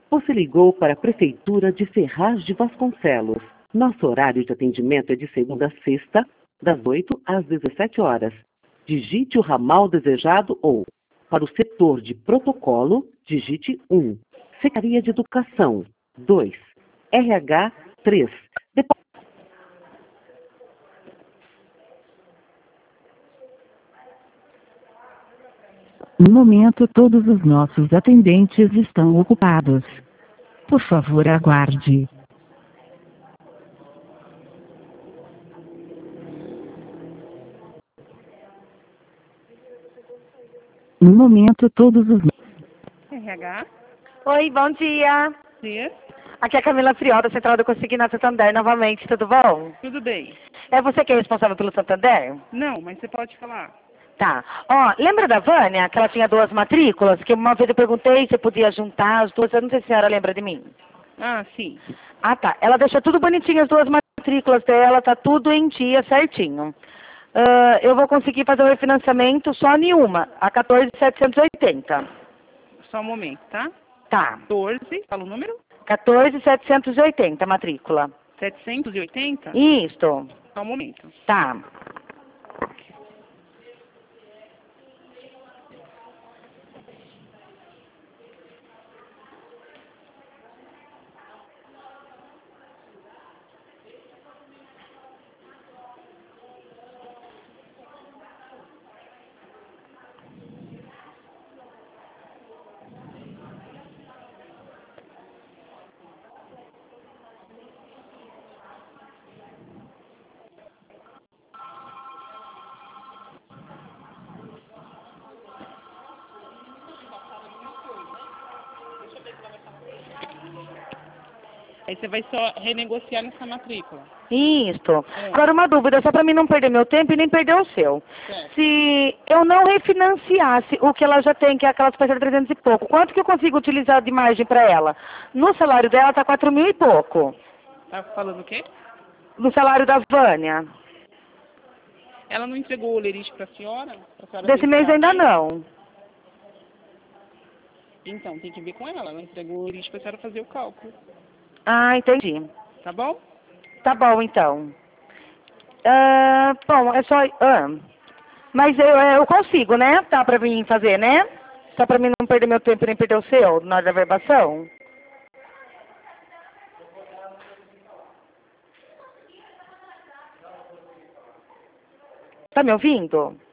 Você ligou para a Prefeitura de Ferraz de Vasconcelos. Nosso horário de atendimento é de segunda a sexta, das 8 às 17 horas. Digite o ramal desejado ou, para o setor de protocolo, digite 1. Secretaria de Educação, 2. RH, 3. No momento, todos os nossos atendentes estão ocupados. Por favor, aguarde. No momento, todos os... RH? Oi, bom dia. Sim. Aqui é a Camila Friol, da Central do Consigna Santander, novamente, tudo bom? Tudo bem. É você que é responsável pelo Santander? Não, mas você pode falar. Tá. Ó, lembra da Vânia, que ela tinha 2 matrículas? Que uma vez eu perguntei se podia juntar as duas, eu não sei se a senhora lembra de mim. Ah, sim. Ah, tá. Ela deixou tudo bonitinho, as 2 matrículas dela, tá tudo em dia, certinho. Eu vou conseguir fazer o refinanciamento só em uma, a 14.780. Só um momento, tá? Tá. 14, fala o número? 14.780, matrícula. 780? Isto. Só um momento. Tá. Aí você vai só renegociar nessa matrícula. Isto. Agora uma dúvida, só para mim não perder meu tempo e nem perder o seu. Certo. Se eu não refinanciasse o que ela já tem, que é aquelas parcelas de 300 e pouco, quanto que eu consigo utilizar de margem para ela? No salário dela tá 4.000 e pouco. Tá falando o quê? No salário da Vânia. Ela não entregou o lerite para a senhora? Desse mês ainda não. Então, tem que ver com ela. Ela entregou o lerite para a senhora fazer o cálculo. Ah, entendi. Tá bom? Tá bom, então. Bom, é só... mas eu consigo, né? Tá pra mim fazer, né? Só pra mim não perder meu tempo e nem perder o seu na hora da verbação. Tá me ouvindo?